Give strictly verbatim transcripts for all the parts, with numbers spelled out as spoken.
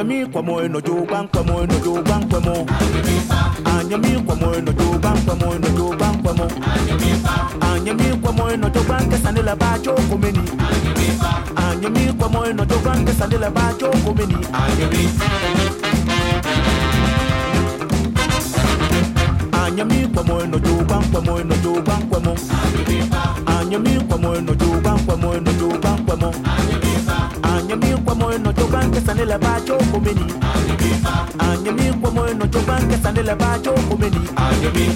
Anyami kwa mo no jo bang kwa mo no jo bang kwa mo. Anyami kwa mo no jo bang kwa mo no jo bang kwa mo. Anyami kwa mo no jo bang ke sanela ba jo komeni. Anyami kwa mo no jo bang ke sanela ba jo komeni. Anyami. Anyami kwa mo no jo bang kwa mo no jo bang kwa mo. Anyami kwa mo no jo bang kwa mo no jo bang kwa mo. Anyami kwa mo no jo bang ke sanela ba jo komeni. Anyami kwa mo no jo bang ke sanela ba jo komeni. Anyami.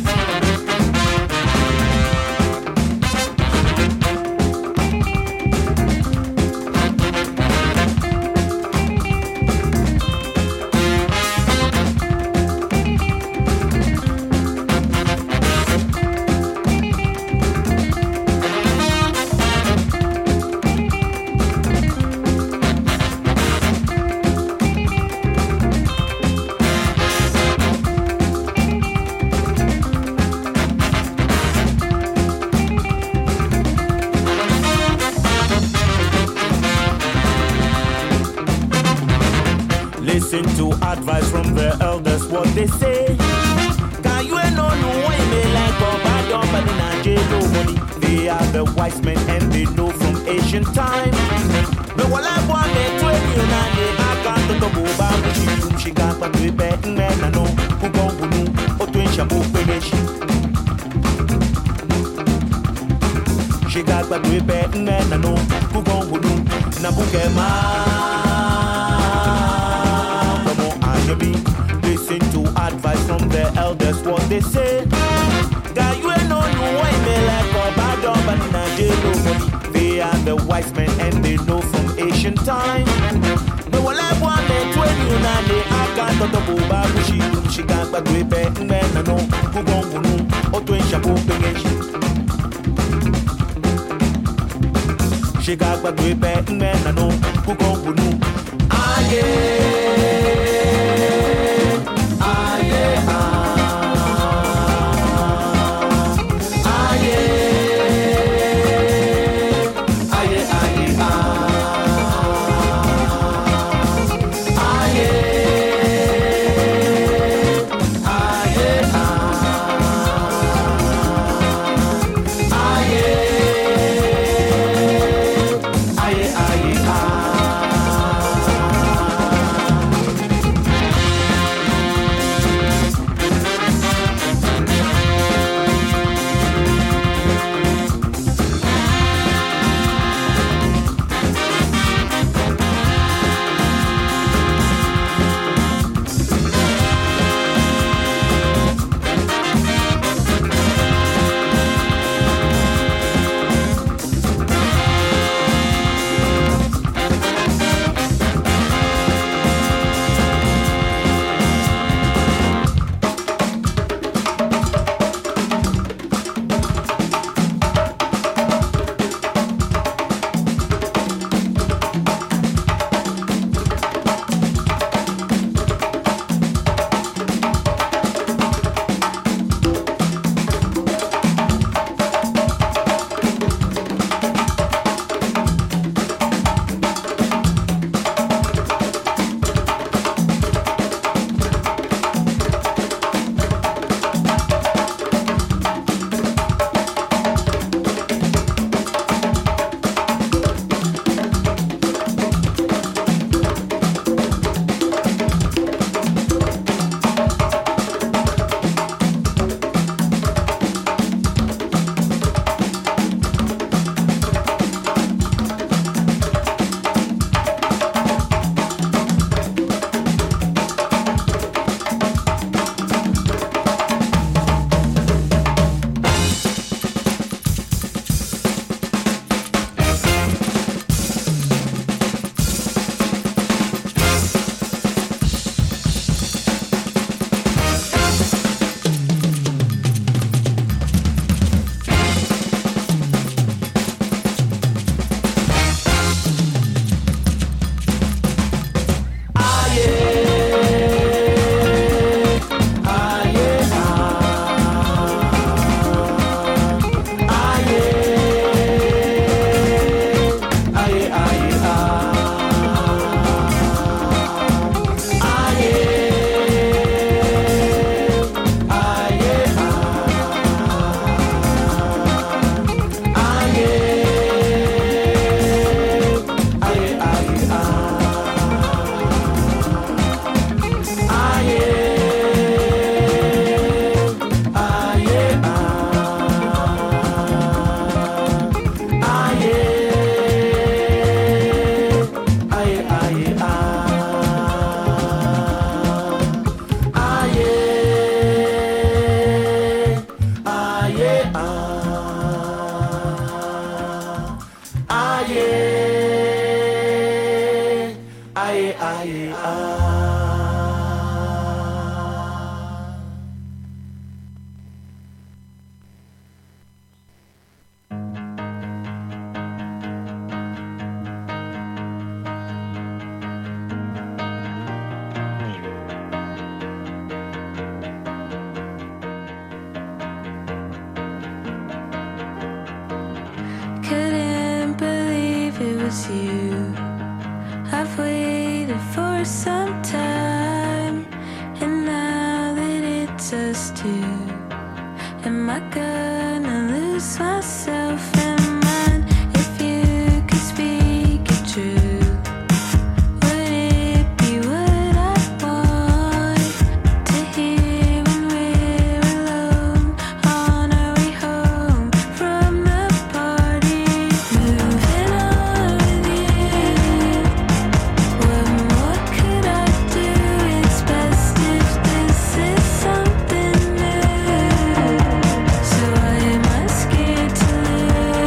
Listen to advice from the elders, what they say. Can you know no way me like Boba Dom and Nigeria money? They are the wise men and they know from ancient time. The one I want me to you now, I can't talk about Boba. She got but we bet men I know who go who know or twin shampoo finish. She got but we bet men I know who go who know Nabukema. Listen to advice from the elders, what they say. God, you ain't know you ain't me like a bad dog, but in Nigeria, they are the wise men and they know from ancient time. But when I want them to you now, they I can't talk about she she got but we bet men I know who gon' who know or twin shampoo finish. She got but we bet men I know who gon' who know. Ah yeah. yeah, ah, ah, yeah, ah, yeah, ah, yeah, ah. Couldn't believe it was you. I've waited for some time, and now that it's us two, am I gonna lose myself in mine? If you could speak it true, would it be what I want to hear when we're alone on our way home from the party? Moving on with you. What more could I do? It's best if this is something new. So why am I scared to lose?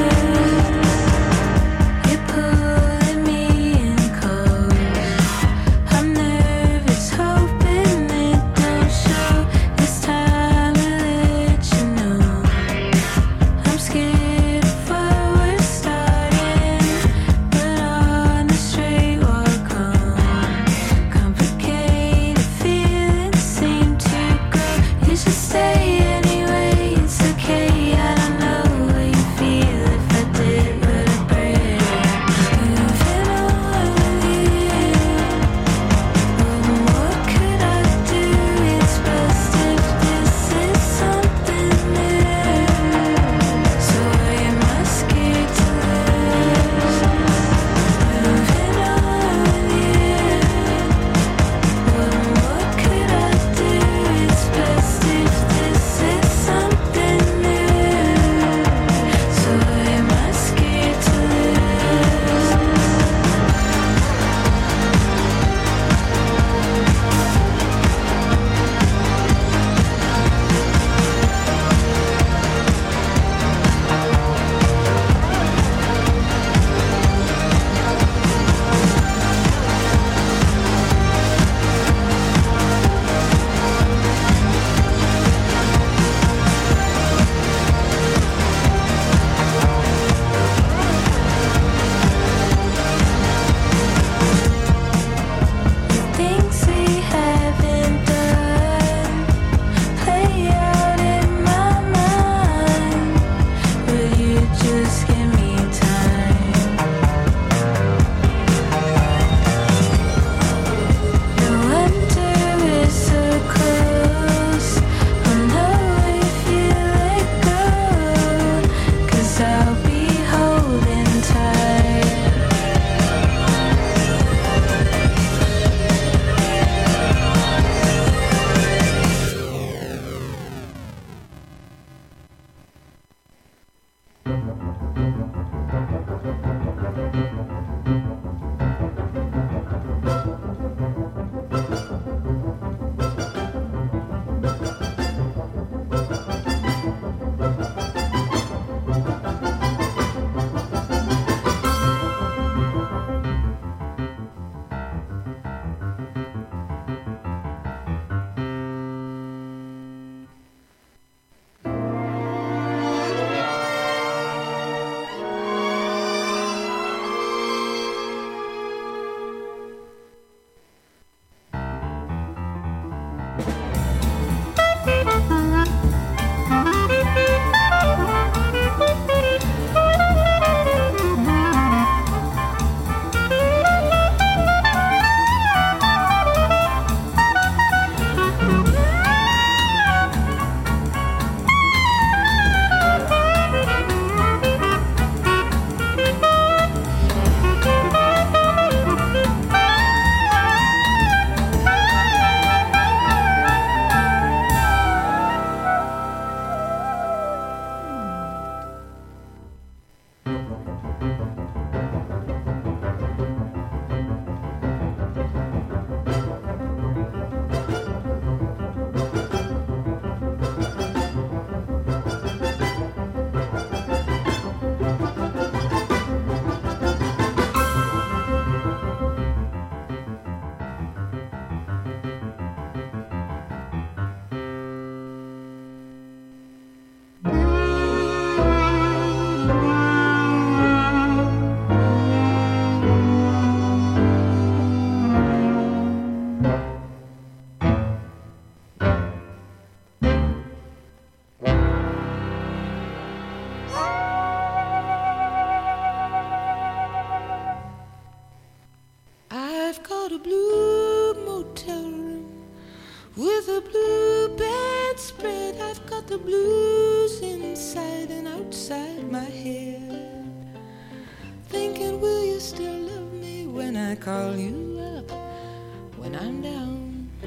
call you up when I'm down.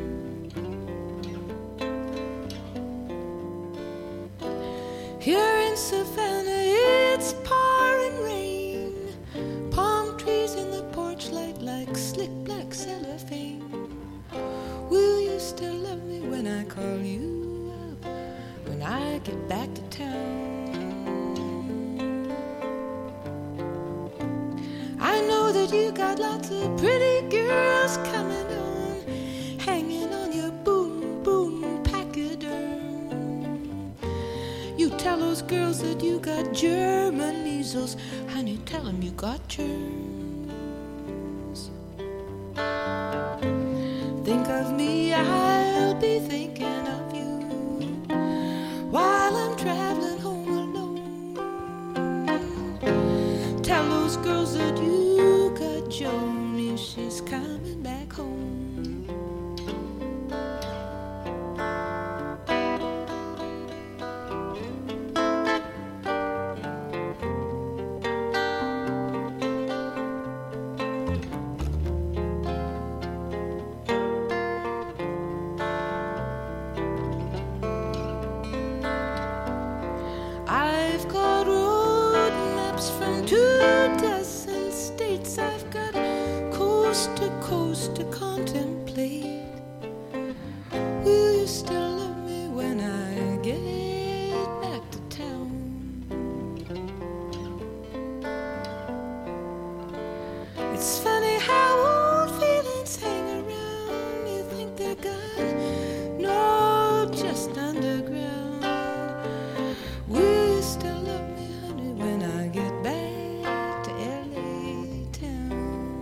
Here in Savannah, it's pouring rain. Palm trees in the porch light like slick black cellophane. Will you still love me when I call you up, when I get back to town? I know that you got lots of pretty girls coming on, hanging on your boom, boom pachyderm. You tell those girls that you got German measles, honey, tell them you got germs. Think of me, I'll be thinking of you while I'm traveling home alone. Tell those girls that you got Joni, she's coming back home. I've got road maps from two dozen states. I've got coast to coast to contemplate. Will you still love me when I get back to town? It's funny how old feelings hang around. You think they're gone? No, just underground. Will you still love me, honey, when I get back to L A town?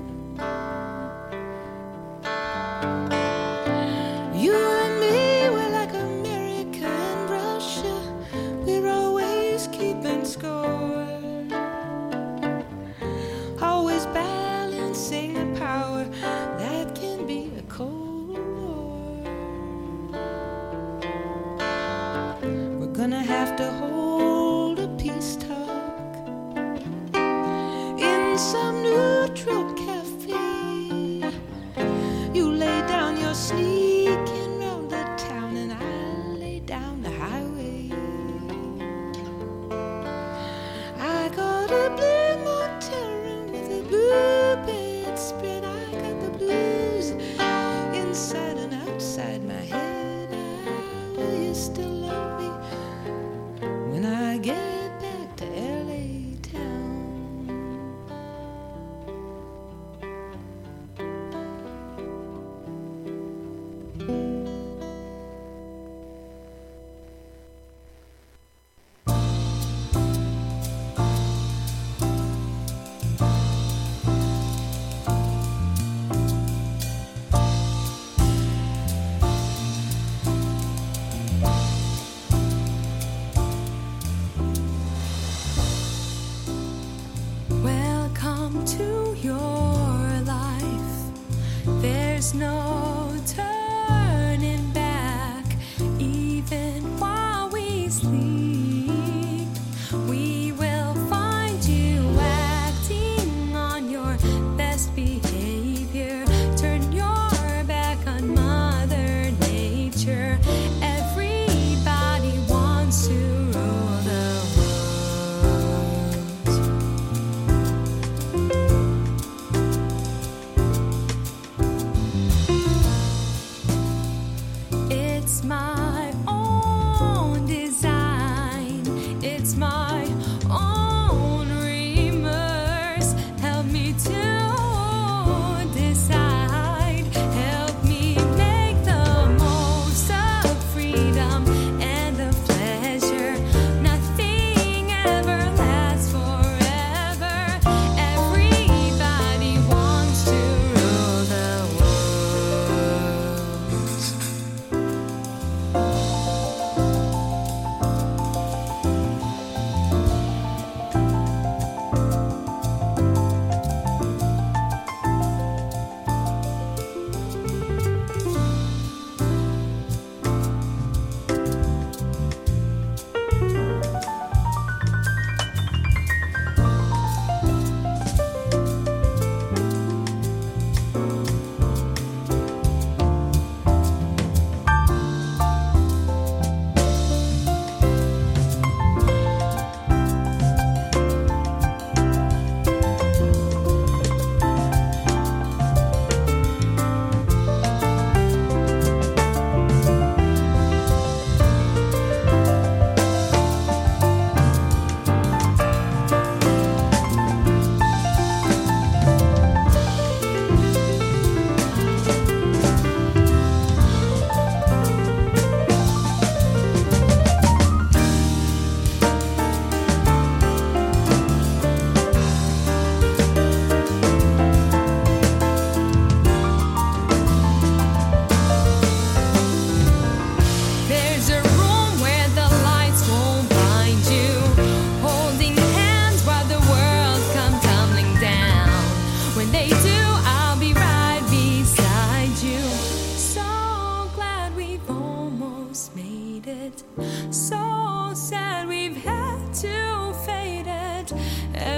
You and me, we're like America and Russia. We're always keeping score, always balancing the power that can be a cold war. We're gonna have to hold a peace talk in some neutral cafe. You lay down your sneaking round the town, and I lay down the highway. I got a blue motel room with a blue bedspread. I got the blues inside and outside my head. Ah, will you still love me when I get back to L A town? Welcome to your life. There's no turning back. Even while we sleep, we will find you acting on your best behavior. Turn your back on Mother Nature. Everybody wants to rule the world. It's my own design. It's my own remorse. Help me to decide. Help me make the most of freedom and the pleasure. Nothing ever lasts forever. Everybody wants to rule the world.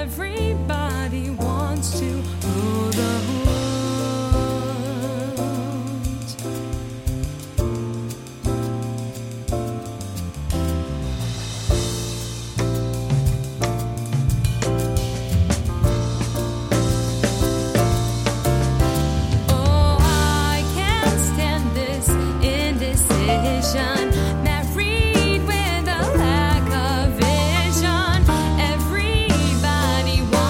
Everybody wants to rule the world. Oh, I can't stand this indecision. Married with a lack of vision. Everybody wants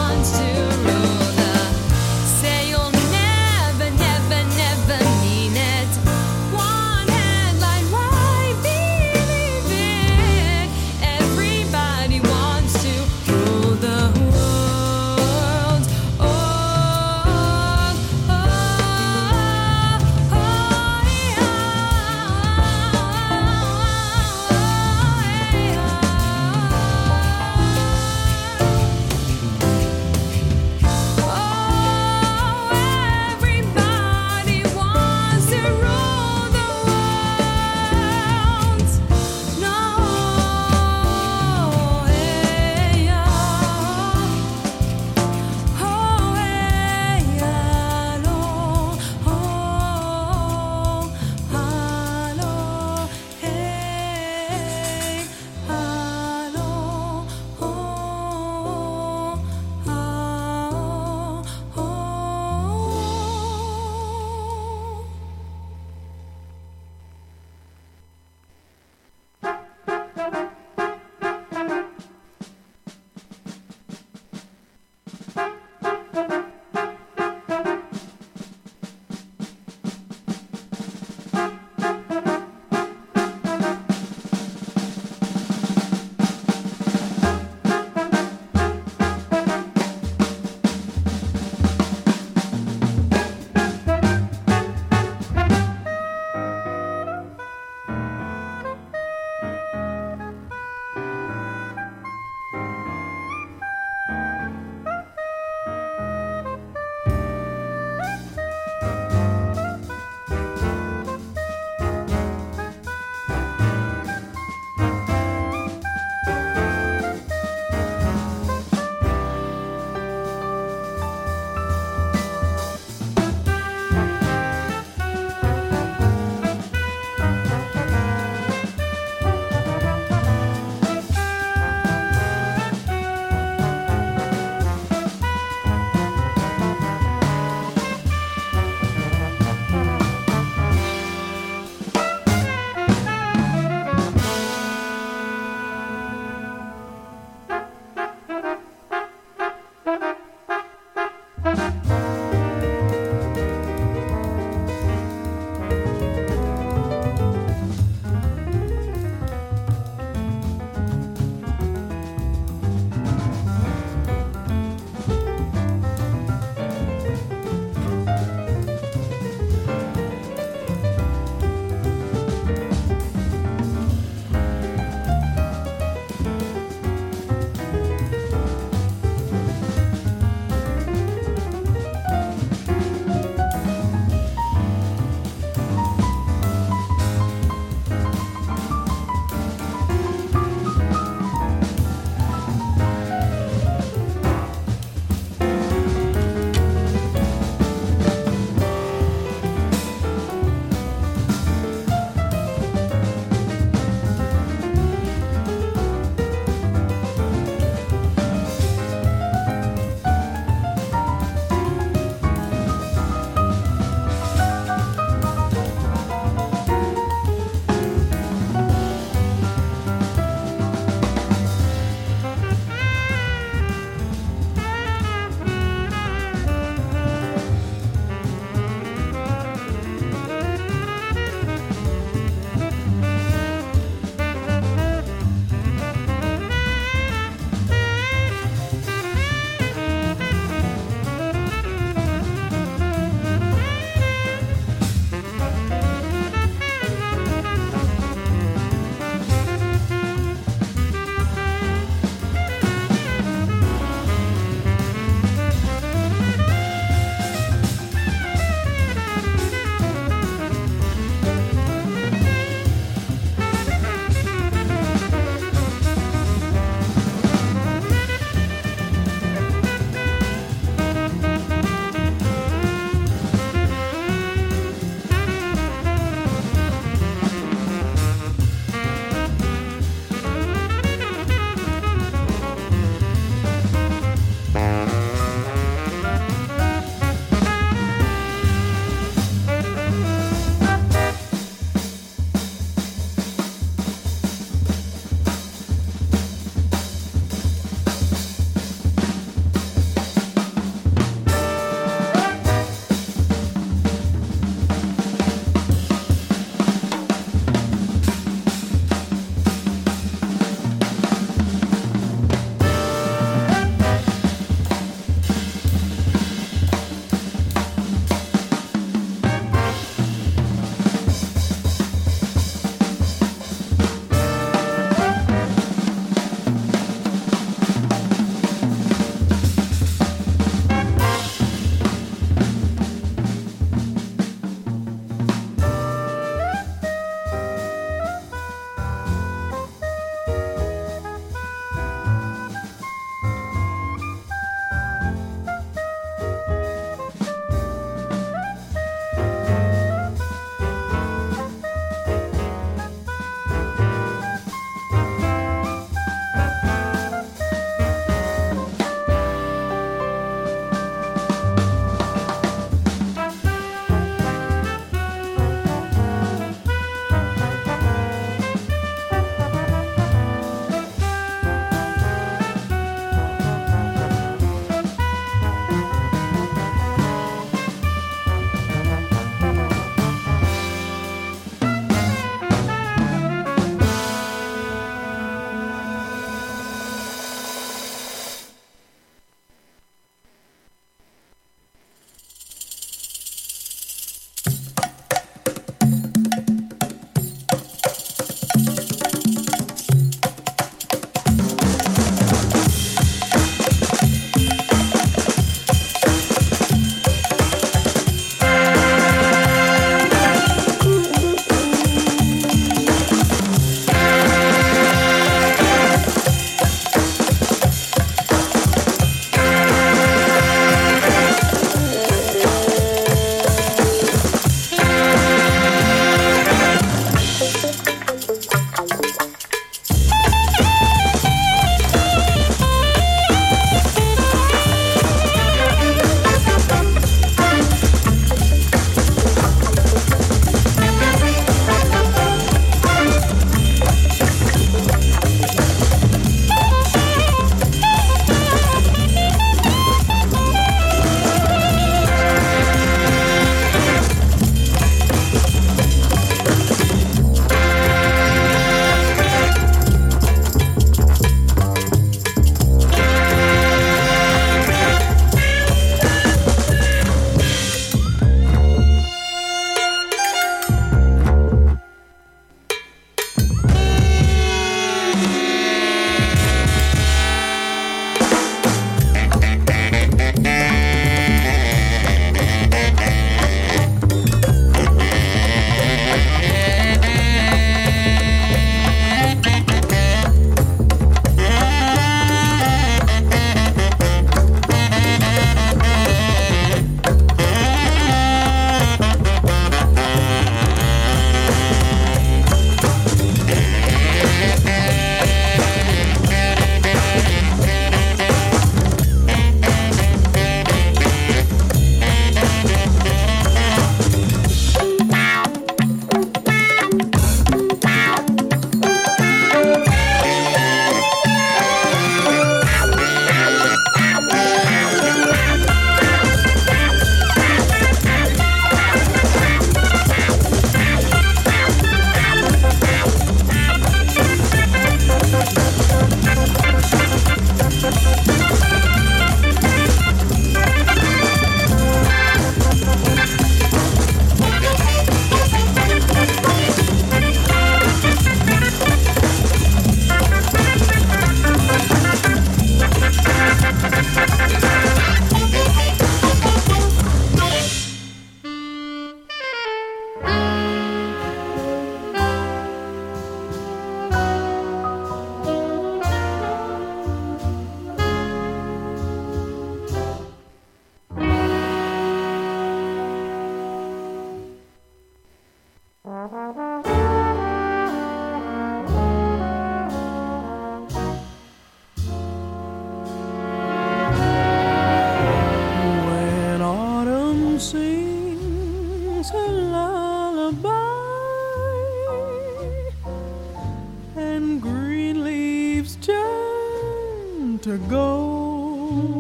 to gold.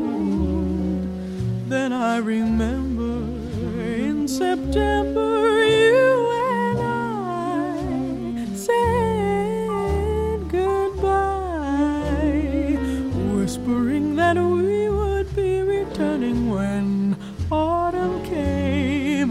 Then I remember in September you and I said goodbye, whispering that we would be returning when autumn came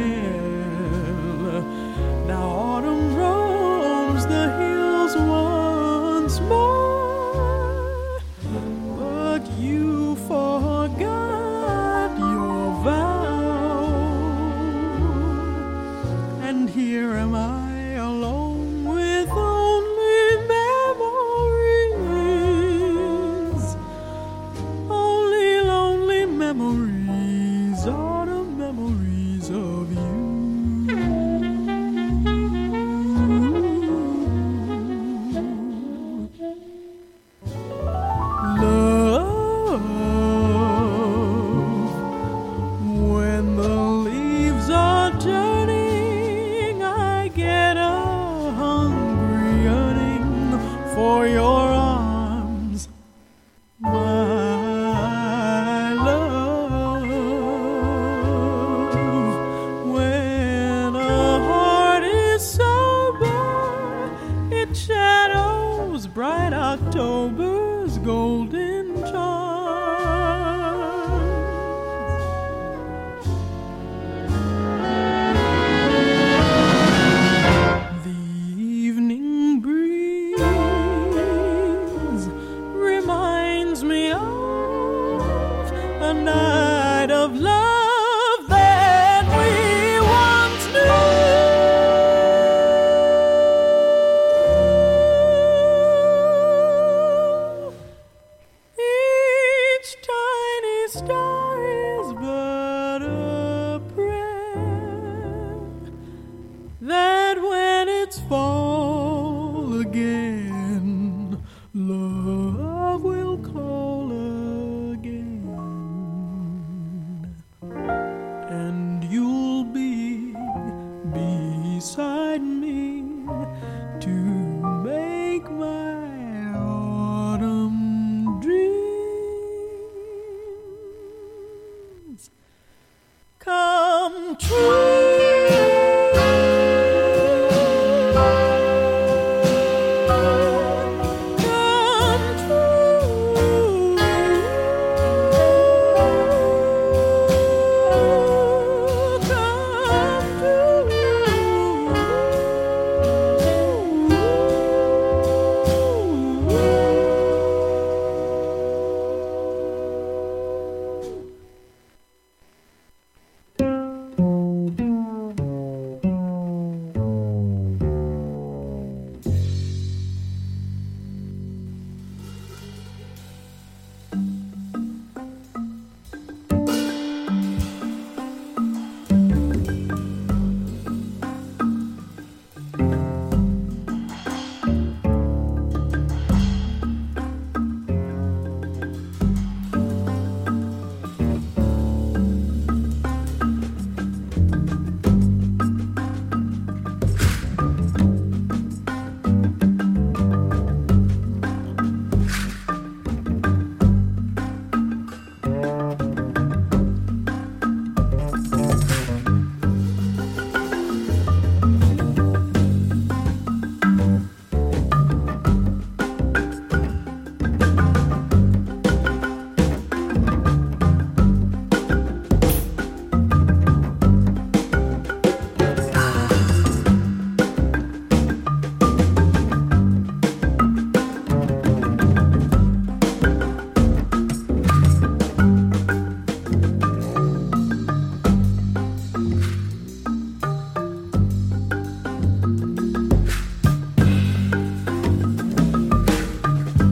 again. Now autumn roams the hills once more, but you forgot your vow, and here am I alone with only memories, only lonely memories, autumn memories of you. Love, when the leaves are turning, I get a hungry yearning for your arms, my love. When a heart is sober, it shadows bright October's golden charms. The evening breeze reminds me of a night of love that we once knew. Each tiny star